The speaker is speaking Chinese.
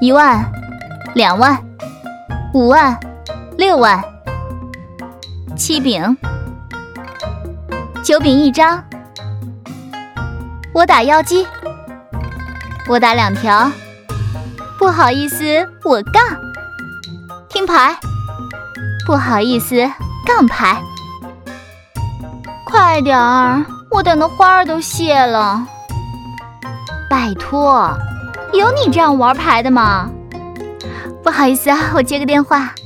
1万、2万、5万、6万。7饼，9饼1张。我打妖姬，我打2条。不好意思，我杠。听牌，不好意思，杠牌。快点儿，我等的花儿都谢了。拜托，有你这样玩牌的吗？不好意思啊，我接个电话。